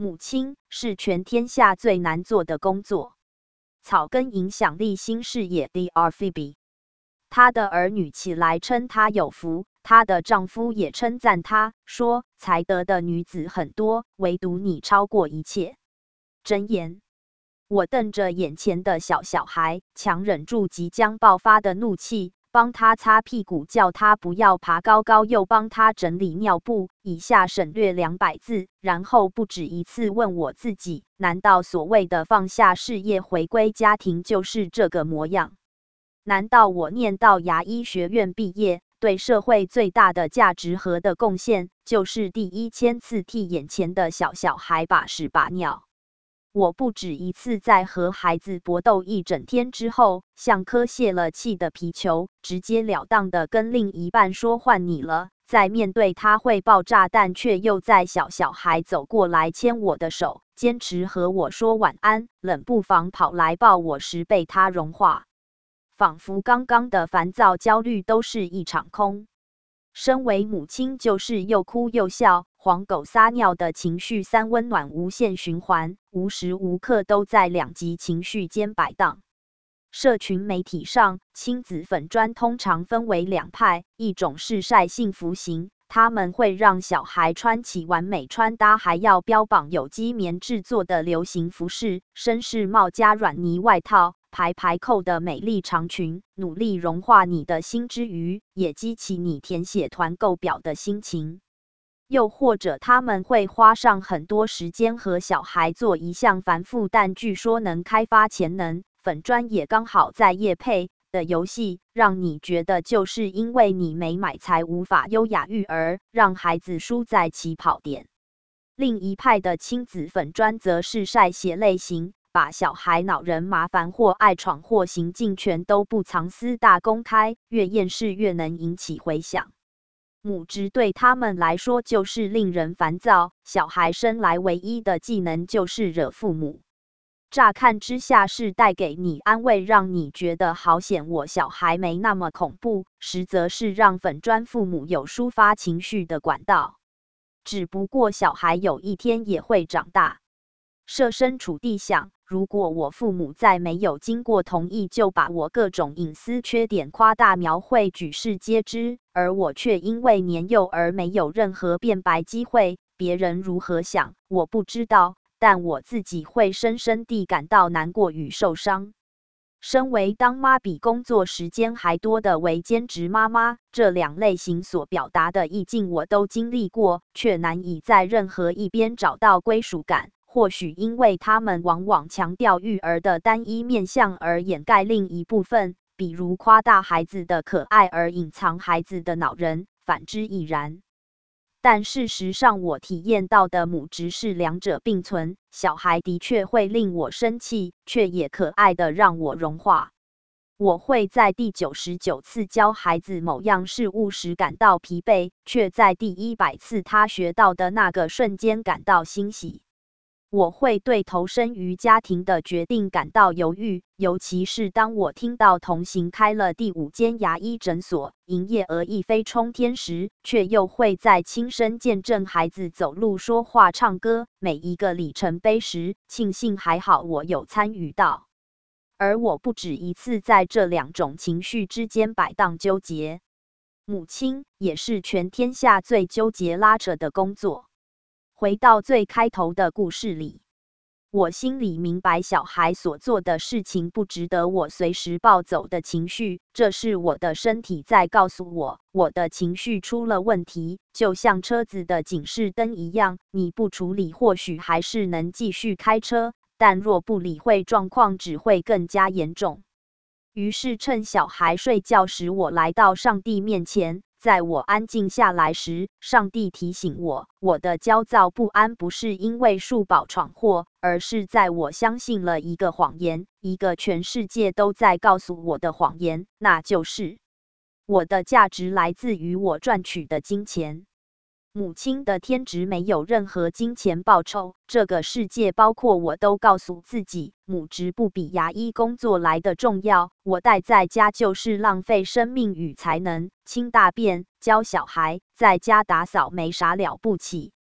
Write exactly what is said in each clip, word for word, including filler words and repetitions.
母亲是全天下最难做的工作。草根影响力新视野 D R Phoebe， 她的儿女起来称她有福，她的丈夫也称赞她，说才德的女子很多，唯独你超过一切。箴言。我瞪着眼前的小小孩，强忍住即将爆发的怒气，帮他擦屁股，叫他不要爬高高，又帮他整理尿布。以下省略两百字，然后不止一次问我自己：难道所谓的放下事业，回归家庭，就是这个模样？难道我念到牙医学院毕业，对社会最大的价值和的贡献，就是第一千次替眼前的小小孩把屎把尿？我不止一次在和孩子搏斗一整天之后，像颗泄了气的皮球，直截了当的跟另一半说换你了。在面对他会爆炸，但却又在小小孩走过来牵我的手，坚持和我说晚安，冷不防跑来抱我时，被他融化，仿佛刚刚的烦躁焦虑都是一场空。身为母亲，就是又哭又笑，黄狗撒尿的情绪三温暖无限循环，无时无刻都在两极情绪间摆荡。社群媒体上，亲子粉专通常分为两派，一种是晒幸福型，他们会让小孩穿起完美穿搭，还要标榜有机棉制作的流行服饰，绅士帽加软呢外套，排排扣的美丽长裙，努力融化你的心之余，也激起你填写团购表的心情。又或者他们会花上很多时间和小孩做一项繁复但据说能开发潜能，粉专也刚好在业配的游戏，让你觉得就是因为你没买才无法优雅育儿，让孩子输在起跑点。另一派的亲子粉专则是晒血类型，把小孩恼人、麻烦或爱闯祸行径全都不藏私大公开，越厌世越能引起回响。母职对他们来说就是令人烦躁，小孩生来唯一的技能就是惹父母。乍看之下是带给你安慰，让你觉得好险我小孩没那么恐怖，实则是让粉专父母有抒发情绪的管道。只不过小孩有一天也会长大。设身处地想，如果我父母在没有经过同意就把我各种隐私缺点夸大描绘，举世皆知，而我却因为年幼而没有任何辩白机会，别人如何想我不知道，但我自己会深深地感到难过与受伤。身为当妈比工作时间还多的为兼职妈妈，这两类型所表达的意境我都经历过，却难以在任何一边找到归属感。或许因为他们往往强调育儿的单一面向，而掩盖另一部分，比如夸大孩子的可爱而隐藏孩子的恼人，反之亦然。但事实上，我体验到的母职是两者并存，小孩的确会令我生气，却也可爱的让我融化。我会在第九十九次教孩子某样事物时感到疲惫，却在第一百次他学到的那个瞬间感到欣喜。我会对投身于家庭的决定感到犹豫，尤其是当我听到同行开了第五间牙医诊所，营业额一飞冲天时，却又会在亲身见证孩子走路、说话、唱歌每一个里程碑时，庆幸还好我有参与到。而我不止一次在这两种情绪之间摆荡纠结。母亲也是全天下最纠结拉扯的工作。回到最开头的故事里，我心里明白小孩所做的事情不值得我随时暴走的情绪，这是我的身体在告诉我，我的情绪出了问题，就像车子的警示灯一样，你不处理或许还是能继续开车，但若不理会，状况只会更加严重。于是趁小孩睡觉时，我来到上帝面前。在我安静下来时，上帝提醒我，我的焦躁不安不是因为数宝闯祸，而是在我相信了一个谎言，一个全世界都在告诉我的谎言，那就是我的价值来自于我赚取的金钱。母亲的天职没有任何金钱报酬，这个世界包括我都告诉自己，母职不比牙医工作来的重要。我待在家就是浪费生命与才能，清大便、教小孩，在家打扫没啥了不起。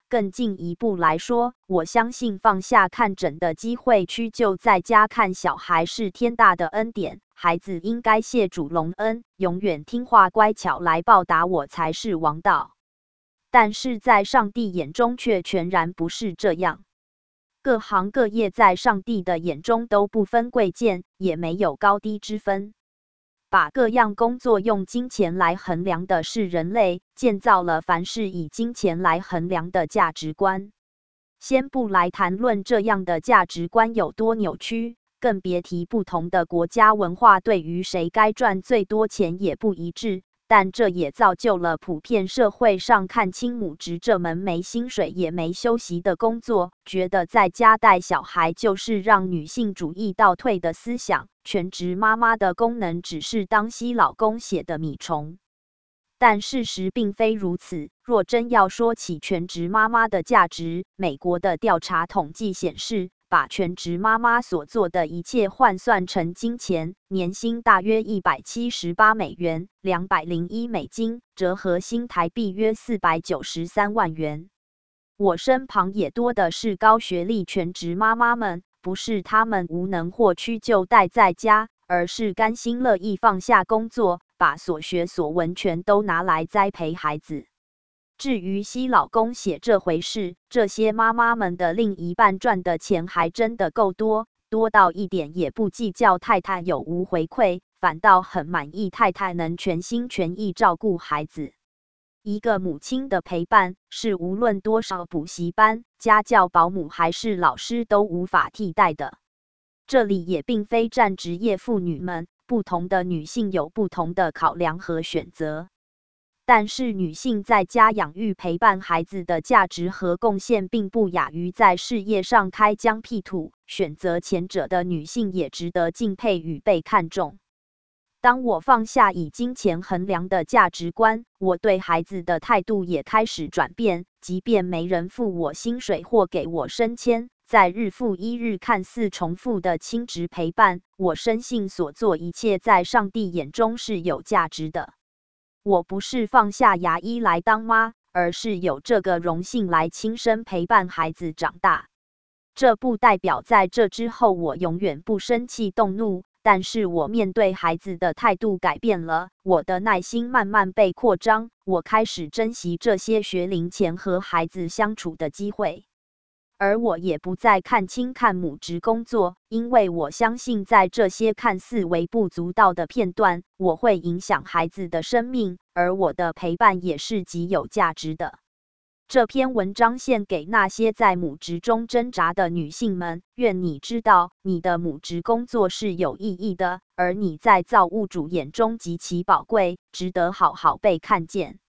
更进一步来说，我相信放下看诊的机会，屈就在家看小孩是天大的恩典。孩子应该谢主隆恩，永远听话乖巧来报答我才是王道。但是在上帝眼中却全然不是这样。各行各业在上帝的眼中都不分贵贱，也没有高低之分。把各样工作用金钱来衡量的是人类建造了凡事以金钱来衡量的价值观。先不来谈论这样的价值观有多扭曲，更别提不同的国家文化对于谁该赚最多钱也不一致，但这也造就了普遍社会上看清母职这门没薪水也没休息的工作，觉得在家带小孩就是让女性主义倒退的思想。全职妈妈的功能只是当吸老公血的米虫，但事实并非如此。若真要说起全职妈妈的价值，美国的调查统计显示，把全职妈妈所做的一切换算成金钱，年薪大约一百七十八美元，两百零一美金，折合新台币约四百九十三万元。我身旁也多的是高学历全职妈妈们，不是他们无能或屈就待在家，而是甘心乐意放下工作，把所学所闻全都拿来栽培孩子。至于吸老公血这回事，这些妈妈们的另一半赚的钱还真的够多，多到一点也不计较太太有无回馈，反倒很满意太太能全心全意照顾孩子。一个母亲的陪伴，是无论多少补习班、家教保姆还是老师都无法替代的。这里也并非站职业妇女们，不同的女性有不同的考量和选择。但是女性在家养育陪伴孩子的价值和贡献，并不亚于在事业上开疆辟土。选择前者的女性也值得敬佩与被看重。当我放下以金钱衡量的价值观，我对孩子的态度也开始转变。即便没人付我薪水或给我升迁，在日复一日看似重复的亲职陪伴，我深信所做一切在上帝眼中是有价值的。我不是放下牙医来当妈，而是有这个荣幸来亲身陪伴孩子长大。这不代表在这之后我永远不生气动怒，但是我面对孩子的态度改变了，我的耐心慢慢被扩张，我开始珍惜这些学龄前和孩子相处的机会。而我也不再看轻看母职工作，因为我相信在这些看似微不足道的片段，我会影响孩子的生命，而我的陪伴也是极有价值的。这篇文章献给那些在母职中挣扎的女性们，愿你知道，你的母职工作是有意义的，而你在造物主眼中极其宝贵，值得好好被看见。